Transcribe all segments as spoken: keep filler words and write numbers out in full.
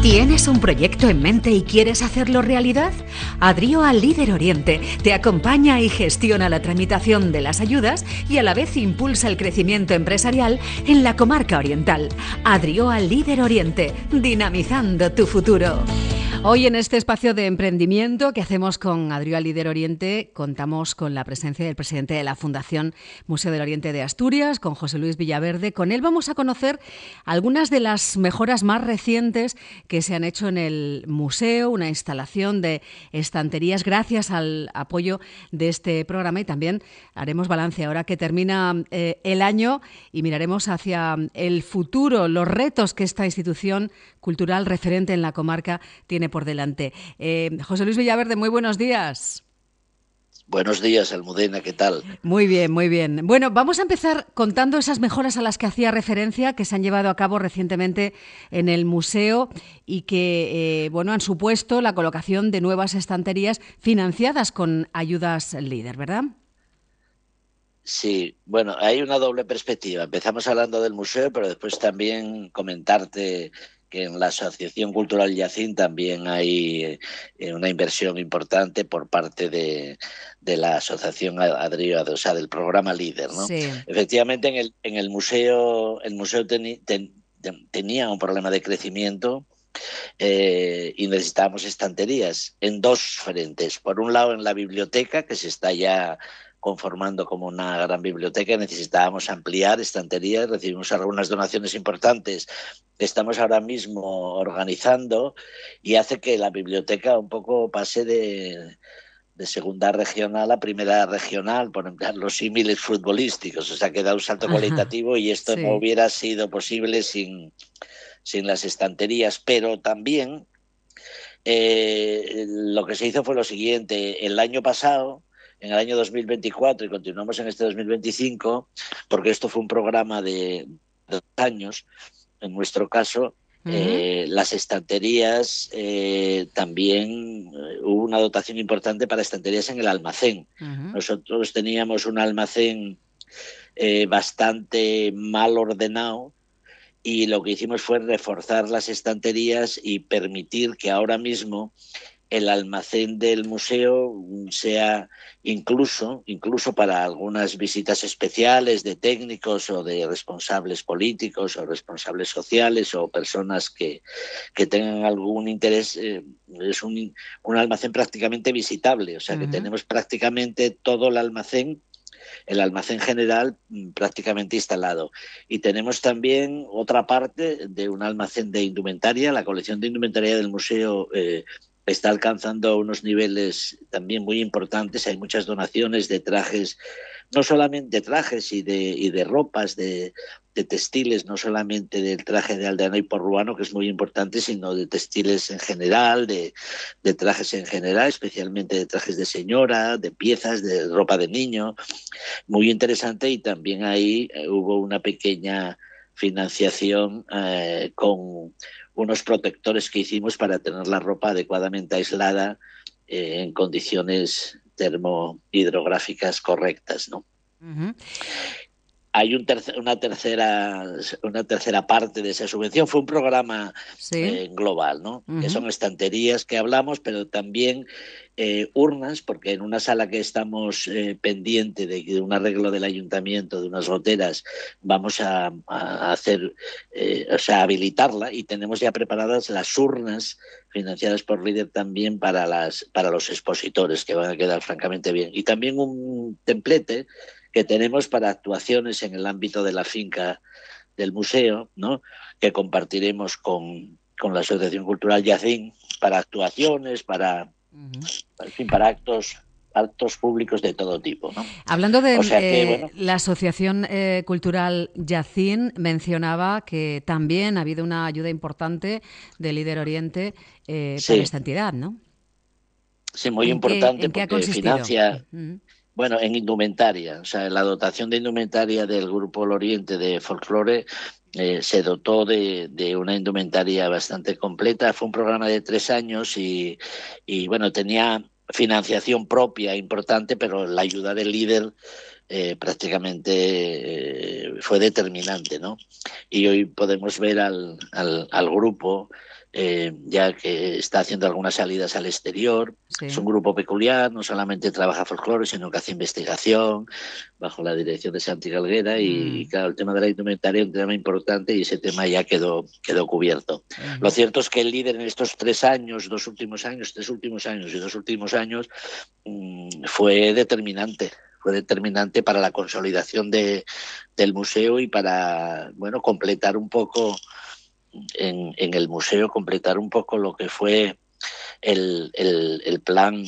¿Tienes un proyecto en mente y quieres hacerlo realidad? Adrio Líder Oriente te acompaña y gestiona la tramitación de las ayudas y a la vez impulsa el crecimiento empresarial en la comarca oriental. Adrio Líder Oriente, dinamizando tu futuro. Hoy en este espacio de emprendimiento que hacemos con Adrio Líder Oriente contamos con la presencia del presidente de la Fundación Museo del Oriente de Asturias, con José Luis Villaverde. Con él vamos a conocer algunas de las mejoras más recientes que se han hecho en el museo, una instalación de estanterías gracias al apoyo de este programa, y también haremos balance ahora que termina eh, el año y miraremos hacia el futuro, los retos que esta institución cultural referente en la comarca tiene por delante. Eh, José Luis Villaverde, muy buenos días. Buenos días, Almudena, ¿qué tal? Muy bien, muy bien. Bueno, vamos a empezar contando esas mejoras a las que hacía referencia, que se han llevado a cabo recientemente en el museo y que, eh, bueno, han supuesto la colocación de nuevas estanterías financiadas con ayudas Líder, ¿verdad? Sí, bueno, hay una doble perspectiva. Empezamos hablando del museo, pero después también comentarte que en la Asociación Cultural Yacín también hay eh, una inversión importante por parte de, de la Asociación Adrio, o sea, del programa Líder, ¿no? Sí. Efectivamente, en el, en el museo, el museo teni, ten, ten, tenía un problema de crecimiento eh, y necesitábamos estanterías en dos frentes. Por un lado, en la biblioteca, que se está ya conformando como una gran biblioteca, necesitábamos ampliar estanterías, recibimos algunas donaciones importantes que estamos ahora mismo organizando y hace que la biblioteca un poco pase de, de segunda regional a primera regional, por emplear los símiles futbolísticos, o sea que da un salto Ajá, cualitativo y esto sí. no hubiera sido posible sin, sin las estanterías, pero también eh, lo que se hizo fue lo siguiente. El año pasado, en el año dos mil veinticuatro, y continuamos en este dos mil veinticinco, porque esto fue un programa de dos años, en nuestro caso, Uh-huh. eh, las estanterías, eh, también eh, hubo una dotación importante para estanterías en el almacén. Uh-huh. Nosotros teníamos un almacén eh, bastante mal ordenado, y lo que hicimos fue reforzar las estanterías y permitir que ahora mismo el almacén del museo sea incluso, incluso para algunas visitas especiales de técnicos o de responsables políticos o responsables sociales o personas que, que tengan algún interés, eh, es un, un almacén prácticamente visitable, o sea que uh-huh. tenemos prácticamente todo el almacén el almacén general prácticamente instalado. Y tenemos también otra parte de un almacén de indumentaria. La colección de indumentaria del museo eh, está alcanzando unos niveles también muy importantes. Hay muchas donaciones de trajes, no solamente de trajes y de, y de ropas, de, de textiles, no solamente del traje de aldeano y porruano, que es muy importante, sino de textiles en general, de, de trajes en general, especialmente de trajes de señora, de piezas, de ropa de niño. Muy interesante, y también ahí eh, hubo una pequeña financiación eh, con unos protectores que hicimos para tener la ropa adecuadamente aislada eh, en condiciones termohidrográficas correctas, ¿no? Uh-huh. Hay un tercer, una, tercera, una tercera parte de esa subvención. Fue un programa sí. eh, global, ¿no? Uh-huh. Que son estanterías que hablamos, pero también eh, urnas, porque en una sala que estamos eh, pendiente de, de un arreglo del ayuntamiento, de unas goteras, vamos a, a hacer, eh, o sea, habilitarla, y tenemos ya preparadas las urnas financiadas por Líder también para, las, para los expositores, que van a quedar francamente bien. Y también un templete que tenemos para actuaciones en el ámbito de la finca del museo, ¿no? Que compartiremos con, con la Asociación Cultural Yacín para actuaciones, para, uh-huh. en fin, para actos, actos públicos de todo tipo, ¿no? Hablando de o sea que, eh, bueno, la Asociación eh, Cultural Yacín, mencionaba que también ha habido una ayuda importante de Líder Oriente eh, sí. para esta entidad, ¿no? Sí, muy ¿En importante qué, ¿en qué porque ha consistido? financia... Uh-huh. Bueno, en indumentaria, o sea, la dotación de indumentaria del Grupo El Oriente de Folklore eh, se dotó de, de una indumentaria bastante completa. Fue un programa de tres años y, y bueno, tenía financiación propia importante, pero la ayuda del Líder eh, prácticamente eh, fue determinante, ¿no? Y hoy podemos ver al, al, al grupo eh, ya que está haciendo algunas salidas al exterior. Sí. Es un grupo peculiar, no solamente trabaja folclore, sino que hace investigación bajo la dirección de Santi Galguera y, Mm. y claro, el tema de la indumentaria es un tema importante y ese tema ya quedó, quedó cubierto. Uh-huh. Lo cierto es que el líder en estos tres años, dos últimos años, tres últimos años y dos últimos años mmm, fue determinante. Fue determinante para la consolidación de, del museo y para, bueno, completar un poco en, en el museo, completar un poco lo que fue el, el, el plan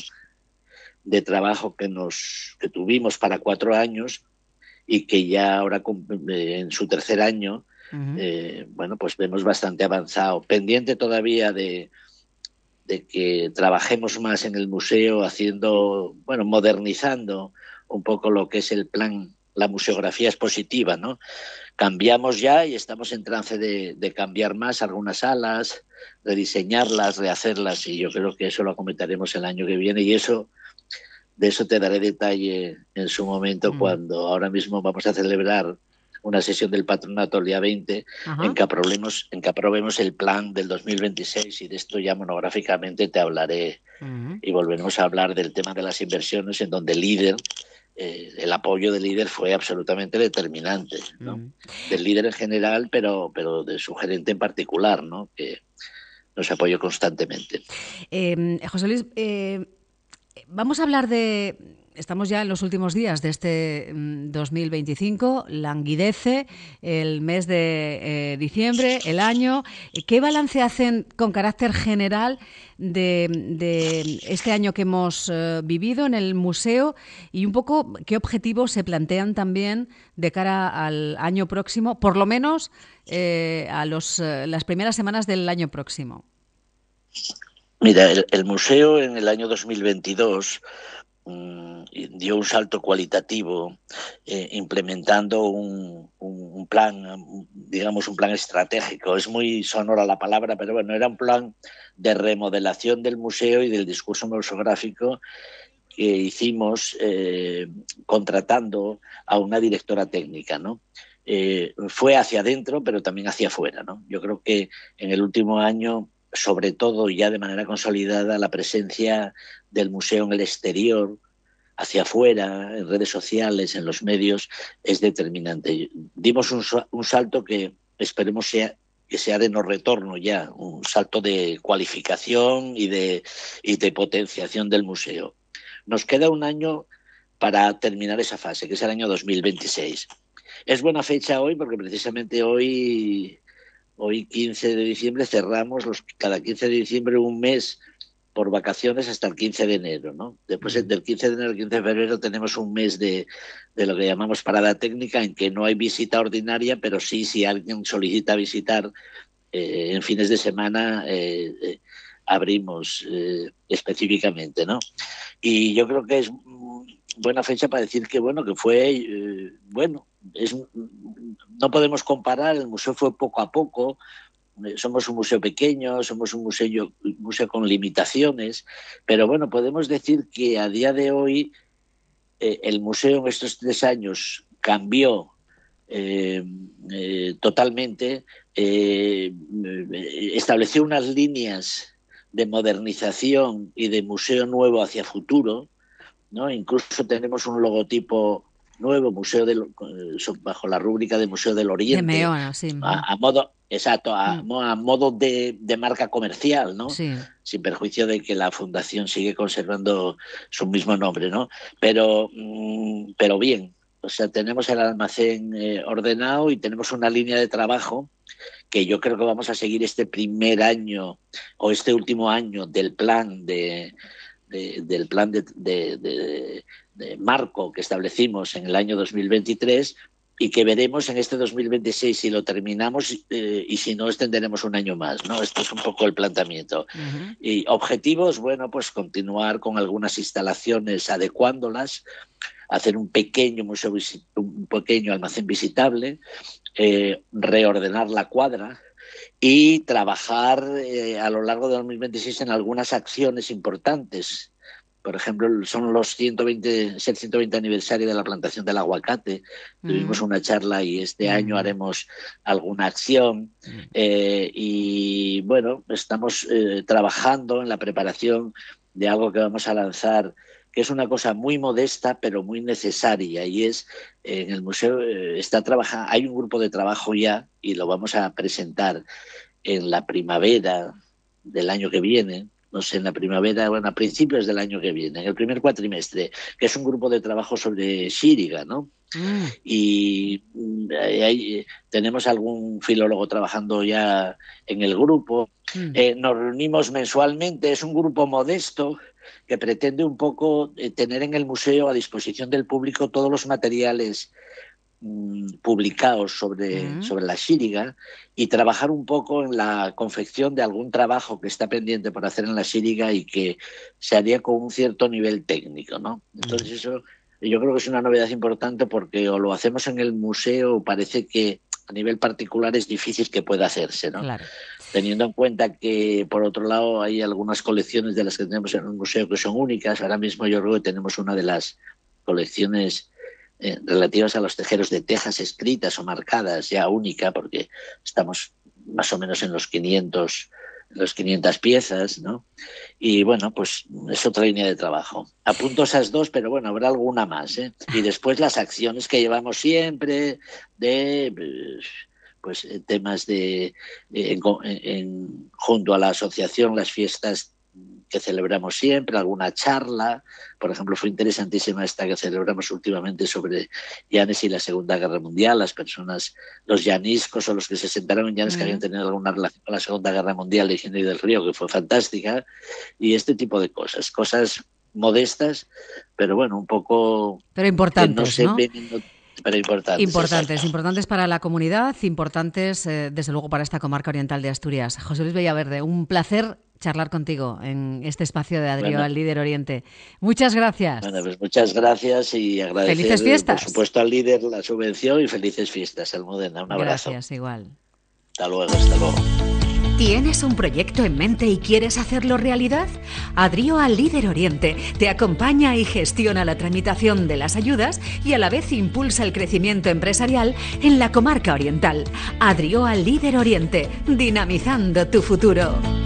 de trabajo que nos que tuvimos para cuatro años y que ya ahora en su tercer año, uh-huh. eh, bueno, pues vemos bastante avanzado. Pendiente todavía de, de que trabajemos más en el museo, haciendo, bueno, modernizando un poco lo que es el plan, la museografía expositiva, ¿no? Cambiamos ya y estamos en trance de, de cambiar más algunas salas, rediseñarlas, rehacerlas, y yo creo que eso lo comentaremos el año que viene, y eso de eso te daré detalle en su momento, mm. cuando ahora mismo vamos a celebrar una sesión del patronato el día veinte, uh-huh. en, que aprobemos, en que aprobemos el plan del dos mil veintiséis, y de esto ya monográficamente te hablaré, uh-huh. y volveremos a hablar del tema de las inversiones, en donde el líder, eh, el apoyo del líder fue absolutamente determinante, ¿no? Uh-huh. Del líder en general, pero, pero de su gerente en particular, ¿no? Que nos apoyó constantemente. Eh, José Luis, eh... vamos a hablar de... Estamos ya en los últimos días de este dos mil veinticinco, languidece el mes de eh, diciembre, el año. ¿Qué balance hacen con carácter general de, de este año que hemos eh, vivido en el museo, y un poco qué objetivos se plantean también de cara al año próximo, por lo menos eh, a los, eh, las primeras semanas del año próximo? Mira, el, el museo en el año dos mil veintidós mmm, dio un salto cualitativo, eh, implementando un, un, un plan, digamos un plan estratégico. Es muy sonora la palabra, pero bueno, era un plan de remodelación del museo y del discurso museográfico que hicimos eh, contratando a una directora técnica, ¿no? Eh, fue hacia adentro, pero también hacia afuera, ¿no? Yo creo que en el último año, sobre todo ya de manera consolidada, la presencia del museo en el exterior, hacia afuera, en redes sociales, en los medios, es determinante. Dimos un, un salto que esperemos sea, que sea de no retorno ya, un salto de cualificación y de, y de potenciación del museo. Nos queda un año para terminar esa fase, que es el año dos mil veintiséis. Es buena fecha hoy porque precisamente hoy... Hoy, quince de diciembre, cerramos los, cada quince de diciembre un mes por vacaciones hasta el quince de enero, ¿no? Después, uh-huh. del quince de enero al quince de febrero, tenemos un mes de, de lo que llamamos parada técnica, en que no hay visita ordinaria, pero sí, si alguien solicita visitar eh, en fines de semana, eh, eh, abrimos eh, específicamente, ¿no? Y yo creo que es buena fecha para decir que, bueno, que fue, eh, bueno, es, no podemos comparar, el museo fue poco a poco, eh, somos un museo pequeño, somos un museo, un museo con limitaciones, pero bueno, podemos decir que a día de hoy eh, el museo en estos tres años cambió eh, eh, totalmente, eh, estableció unas líneas de modernización y de museo nuevo hacia futuro, ¿no? Incluso tenemos un logotipo nuevo, Museo del, bajo la rúbrica de Museo del Oriente, de Meona, sí. a, a modo, exacto, a, mm. a modo de, de marca comercial, ¿no? Sí. Sin perjuicio de que la fundación sigue conservando su mismo nombre, ¿no? Pero, mm, pero bien, o sea, tenemos el almacén eh, ordenado y tenemos una línea de trabajo que yo creo que vamos a seguir este primer año o este último año del plan de De, del plan de, de, de, de marco que establecimos en el año dos mil veintitrés y que veremos en este dos mil veintiséis si lo terminamos eh, y si no extenderemos un año más, ¿no? Esto es un poco el planteamiento. Uh-huh. Y objetivos, bueno, pues continuar con algunas instalaciones adecuándolas, hacer un pequeño museo, un pequeño almacén visitable, eh, reordenar la cuadra y trabajar eh, a lo largo de dos mil veintiséis en algunas acciones importantes Por ejemplo, son los ciento veinte, es el ciento veinte aniversario de la plantación del aguacate. Mm. Tuvimos una charla y este mm. año haremos alguna acción. Mm. Eh, y bueno, estamos eh, trabajando en la preparación de algo que vamos a lanzar, que es una cosa muy modesta pero muy necesaria, y es en el museo eh, está trabajando, hay un grupo de trabajo ya y lo vamos a presentar en la primavera del año que viene. No sé, en la primavera, bueno, a principios del año que viene, en el primer cuatrimestre, que es un grupo de trabajo sobre xíriga, ¿no? Mm. Y ahí tenemos algún filólogo trabajando ya en el grupo. Mm. Eh, nos reunimos mensualmente, es un grupo modesto que pretende un poco eh, tener en el museo a disposición del público todos los materiales publicados sobre, uh-huh. sobre la xíriga, y trabajar un poco en la confección de algún trabajo que está pendiente por hacer en la xíriga y que se haría con un cierto nivel técnico, ¿no? Entonces uh-huh. eso yo creo que es una novedad importante, porque o lo hacemos en el museo o parece que a nivel particular es difícil que pueda hacerse, ¿no? Claro. Teniendo en cuenta que, por otro lado, hay algunas colecciones de las que tenemos en el museo que son únicas. Ahora mismo yo creo que tenemos una de las colecciones Eh, relativas a los tejeros de tejas escritas o marcadas ya única, porque estamos más o menos en los quinientos, en los quinientas piezas, ¿no? Y bueno, pues es otra línea de trabajo. Apunto esas dos, pero bueno, habrá alguna más, ¿eh? Y después las acciones que llevamos siempre de pues temas de en, en, junto a la asociación, las fiestas que celebramos siempre, alguna charla. Por ejemplo, fue interesantísima esta que celebramos últimamente sobre Llanes y la Segunda Guerra Mundial, las personas, los llaniscos o los que se sentaron en Llanes, mm. que habían tenido alguna relación con la Segunda Guerra Mundial, de Ingenio del Río, que fue fantástica, y este tipo de cosas, cosas modestas, pero bueno, un poco... Pero importantes, no se ¿no? ven, no, pero importantes. Importantes, exacto. importantes para la comunidad, importantes, eh, desde luego, para esta comarca oriental de Asturias. José Luis Villaverde, un placer charlar contigo en este espacio de Adrió bueno, al Líder Oriente. Muchas gracias. Bueno, pues muchas gracias y agradecer, felices fiestas. Por supuesto, al líder la subvención, y felices fiestas, Almudena. Un abrazo. Gracias, igual. Hasta luego, hasta luego. ¿Tienes un proyecto en mente y quieres hacerlo realidad? Adrió al Líder Oriente te acompaña y gestiona la tramitación de las ayudas y a la vez impulsa el crecimiento empresarial en la comarca oriental. Adrió al Líder Oriente, dinamizando tu futuro.